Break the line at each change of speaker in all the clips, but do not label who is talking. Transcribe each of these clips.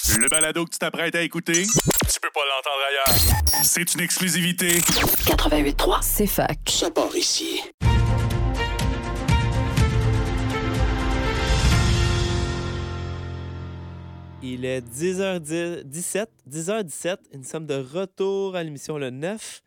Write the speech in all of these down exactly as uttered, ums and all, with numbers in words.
Le balado que tu t'apprêtes à écouter, tu peux pas l'entendre ailleurs. C'est une exclusivité.
quatre-vingt-huit trois,
C'est fac.
ça part ici.
Il est dix heures dix-sept, dix heures dix-sept et nous sommes de retour à l'émission Le neuf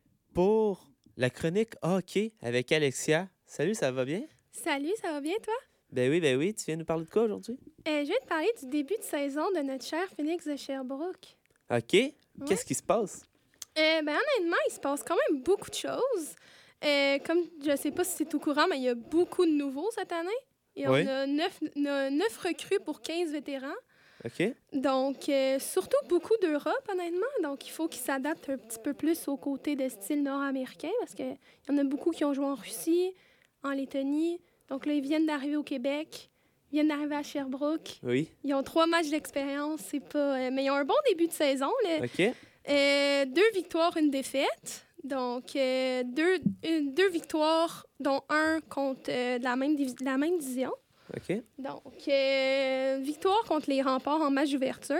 pour la chronique hockey avec Alexia. Salut, ça va bien?
Salut, ça va bien, toi?
Ben oui, ben oui. Tu viens nous parler de quoi aujourd'hui?
Euh, je vais te parler du début de saison de notre cher Phoenix de Sherbrooke.
OK. Qu'est-ce qui se passe?
Euh, ben, honnêtement, il se passe quand même beaucoup de choses. Euh, comme je sais pas si c'est au courant, mais il y a beaucoup de nouveaux cette année. Et
Oui.
on a neuf, no- neuf recrues pour quinze vétérans.
OK.
Donc, euh, surtout beaucoup d'Europe, honnêtement. Donc, il faut qu'ils s'adaptent un petit peu plus aux côtés de style nord-américain parce qu'il y en a beaucoup qui ont joué en Russie, en Lettonie. Donc là, ils viennent d'arriver au Québec, ils viennent d'arriver à Sherbrooke.
Oui.
Ils ont trois matchs d'expérience, c'est pas... euh, mais ils ont un bon début de saison. Là.
OK.
Euh, deux victoires, une défaite. Donc, euh, deux, une- deux victoires, dont un contre euh, de la, même divi- de la même division.
OK.
Donc, euh, victoire contre les Remparts en match d'ouverture,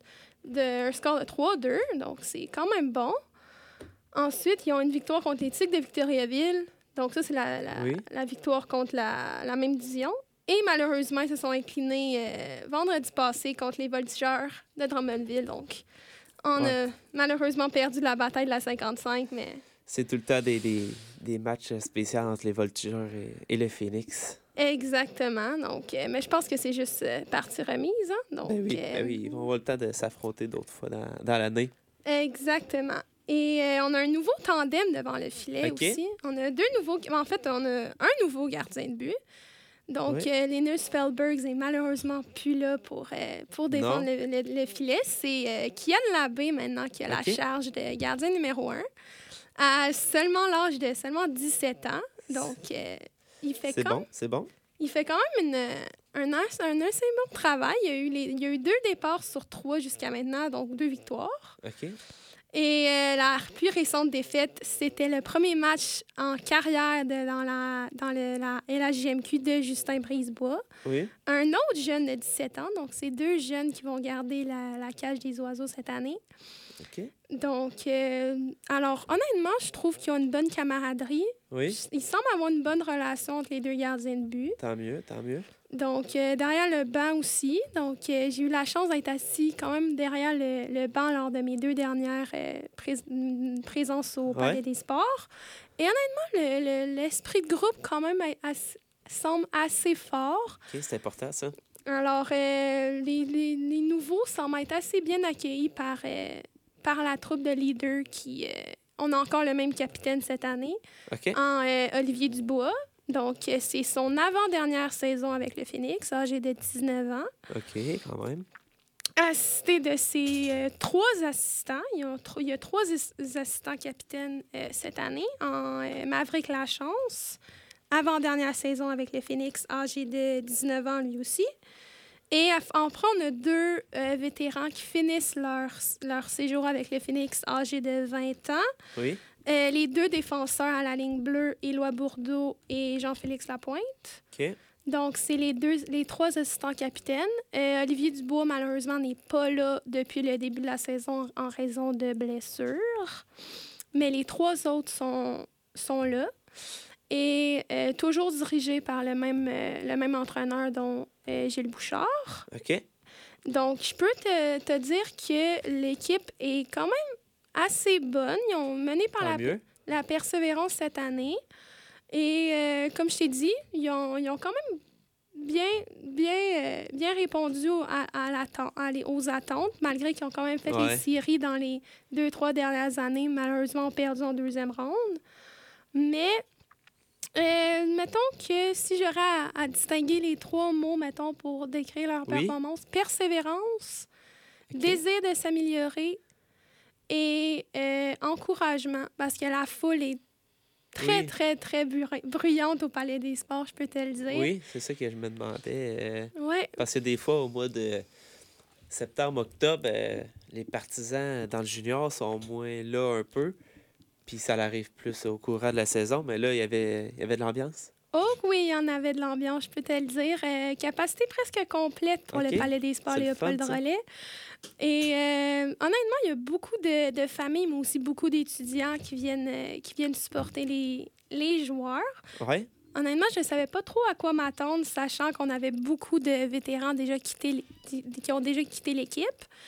de, un score de trois deux, donc c'est quand même bon. Ensuite, ils ont une victoire contre les Tigres de Victoriaville. Donc, ça, c'est la, la,
Oui.
la victoire contre la, la même division. Et malheureusement, ils se sont inclinés euh, vendredi passé contre les Voltigeurs de Drummondville. Donc, on
Ouais.
a malheureusement perdu la bataille de la cinquante-cinq, mais
C'est tout le temps des, des, des matchs spéciaux entre les Voltigeurs et, et le Phoenix.
exactement. Donc, euh, mais je pense que c'est juste euh, partie remise. Hein? Donc,
Ben oui,
euh,
ben oui. Ils vont avoir le temps de s'affronter d'autres fois dans, dans l'année.
Exactement. Et euh, on a un nouveau tandem devant le filet
OK.
aussi. On a deux nouveaux... En fait, on a un nouveau gardien de but. Donc,
Oui.
euh, Linus Feldbergs est malheureusement plus là pour, euh, pour défendre
Non.
le, le- le filet. C'est euh, Kian Labbé maintenant qui a
OK.
la charge de gardien numéro un. À seulement l'âge de seulement dix-sept ans. Donc, euh, il fait
C'est
quand
bon, c'est bon.
il fait quand même une, un, as- un assez bon travail. Il y, a eu les- il y a eu deux départs sur trois jusqu'à maintenant, donc deux victoires.
OK.
Et euh, la plus récente défaite, c'était le premier match en carrière de- dans, la, dans le- la L H J M Q de Justin Brisebois.
Oui.
Un autre jeune de dix-sept ans, donc c'est deux jeunes qui vont garder la, la cage des oiseaux cette année.
OK.
Donc, euh, alors honnêtement, je trouve qu'ils ont une bonne camaraderie.
Oui.
Il semble avoir une bonne relation entre les deux gardiens de but.
Tant mieux, tant mieux.
Donc, euh, derrière le banc aussi. Donc, euh, j'ai eu la chance d'être assis quand même derrière le, le banc lors de mes deux dernières euh, prés- mm, présences au Palais
Ouais.
des Sports. Et honnêtement, le- le- l'esprit de groupe quand même est ass- semble assez fort.
OK, c'est important, ça.
Alors, euh, les, les- les nouveaux semblent être assez bien accueillis par, euh, par la troupe de leaders qui... euh, on a encore le même capitaine cette année,
OK.
en euh, Olivier Dubois. Donc, euh, c'est son avant-dernière saison avec le Phoenix, âgé de dix-neuf ans.
OK, quand même.
Assisté de ses euh, trois assistants. Il y a, tro- il y a trois as- assistants capitaines euh, cette année. En euh, Maverick Lachance, avant-dernière saison avec le Phoenix, âgé de dix-neuf ans lui aussi. Et à- en prend, on a deux euh, vétérans qui finissent leur, leur séjour avec le Phoenix, âgés de vingt ans.
Oui.
Euh, les deux défenseurs à la ligne bleue, Éloi Bourdeau et Jean-Félix Lapointe.
OK.
Donc, c'est les deux, les trois assistants capitaines. Euh, Olivier Dubois, malheureusement, n'est pas là depuis le début de la saison en raison de blessures. Mais les trois autres sont, sont là. Et euh, toujours dirigés par le même, euh, le même entraîneur, dont euh, Gilles Bouchard.
OK.
Donc, je peux te, te dire que l'équipe est quand même assez bonne. Ils ont mené par
Tant
la,
mieux.
la persévérance cette année. Et euh, comme je t'ai dit, ils ont, ils ont quand même bien, bien, euh, bien répondu au- à, à l'atten- à les- aux attentes, malgré qu'ils ont quand même fait
Ouais.
les séries dans les deux, trois dernières années, malheureusement perdu en deuxième ronde. Mais euh, mettons que si j'aurais à, à distinguer les trois mots, mettons, pour décrire leur
Oui.
performance, persévérance,
OK.
désir de s'améliorer et euh, encouragement, parce que la foule est très,
Oui.
très, très bru- bruyante au Palais des Sports, je peux te le dire.
Oui, c'est ça que je me demandais. euh,
Ouais,
parce que des fois, au mois de septembre, octobre, euh, les partisans dans le junior sont moins là un peu. Puis ça arrive plus au courant de la saison. Mais là, il y avait, il y avait de l'ambiance.
Oh oui, il y en avait de l'ambiance, je peux te le dire. Euh, capacité presque complète pour
OK.
le Palais des Sports
C'est le
Léopold
fun, ça.
Drolet. Et euh, honnêtement, il y a beaucoup de, de familles, mais aussi beaucoup d'étudiants qui viennent, euh, qui viennent supporter les, les joueurs.
Ouais.
Honnêtement, je ne savais pas trop à quoi m'attendre, sachant qu'on avait beaucoup de vétérans déjà quitté, l- qui ont déjà quitté l'équipe.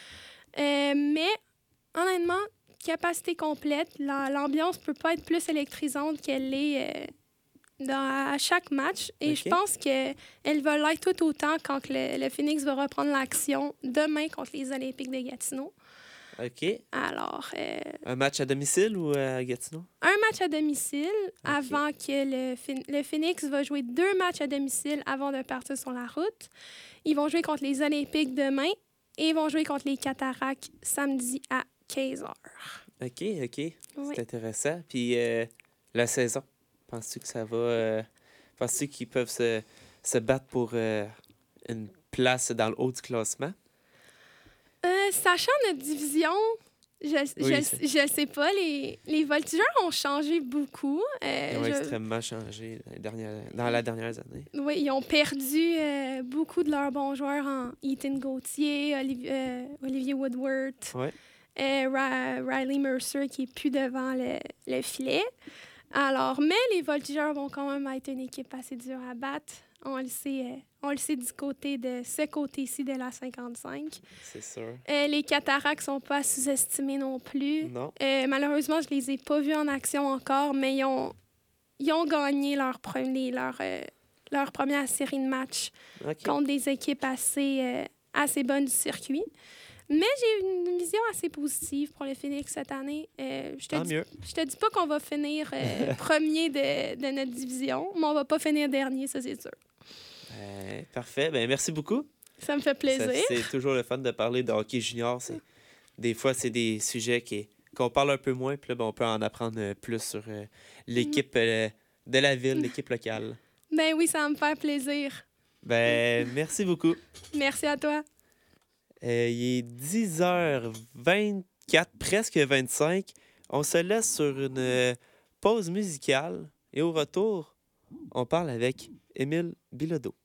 Euh, mais honnêtement, capacité complète, la- l'ambiance peut pas être plus électrisante qu'elle l'est euh, dans, à chaque match. Et
OK.
je pense qu'elle va l'être tout autant quand que le, le Phoenix va reprendre l'action demain contre les Olympiques de Gatineau.
OK.
Alors, euh,
Un match à domicile ou à Gatineau?
un match à domicile avant que le, Phin- le Phoenix va jouer deux matchs à domicile avant de partir sur la route. Ils vont jouer contre les Olympiques demain et ils vont jouer contre les Cataractes samedi à quinze heures.
OK, OK.
Oui.
C'est intéressant. Puis euh, la saison, penses-tu que ça va... euh, penses-tu qu'ils peuvent se, se battre pour euh, une place dans le haut du classement?
Euh, sachant notre division, je
Oui,
je,
c'est-
je sais pas, les, les voltigeurs ont changé beaucoup. Euh,
Ils ont
je-
extrêmement changé dans, les dernières, dans la dernière année.
Oui, ils ont perdu euh, beaucoup de leurs bons joueurs en Ethan Gauthier, Olivier, euh, Olivier Woodward,
Ouais.
euh, Ra- Riley Mercer qui est plus devant le, le filet. Alors, mais les voltigeurs vont quand même être une équipe assez dure à battre. On le sait, euh, on le sait du côté de ce côté-ci de la cinquante-cinq.
C'est sûr.
Euh, les Cataractes sont pas à sous-estimer non plus.
Non.
Euh, malheureusement, je les ai pas vus en action encore, mais ils ont, ils ont gagné leur, premier, leur, euh, leur première série de matchs
OK.
contre des équipes assez, euh, assez bonnes du circuit. Mais j'ai une vision assez positive pour le Phoenix cette année. Euh, je te
Tant
dis,
mieux.
je te dis pas qu'on va finir euh, premier de, de notre division, mais on va pas finir dernier, ça c'est sûr.
Ben, parfait. Ben, merci beaucoup.
Ça me fait
Ça,
plaisir.
c'est toujours le fun de parler de hockey junior. C'est, des fois, c'est des sujets qui, qu'on parle un peu moins, puis là, ben, on peut en apprendre euh, plus sur euh, l'équipe euh, de la ville, l'équipe locale.
Ben oui, ça va me faire plaisir.
Ben, merci beaucoup.
Merci à toi.
Euh, il est dix heures vingt-quatre, presque vingt-cinq. On se laisse sur une euh, pause musicale et au retour, on parle avec Émile Bilodeau.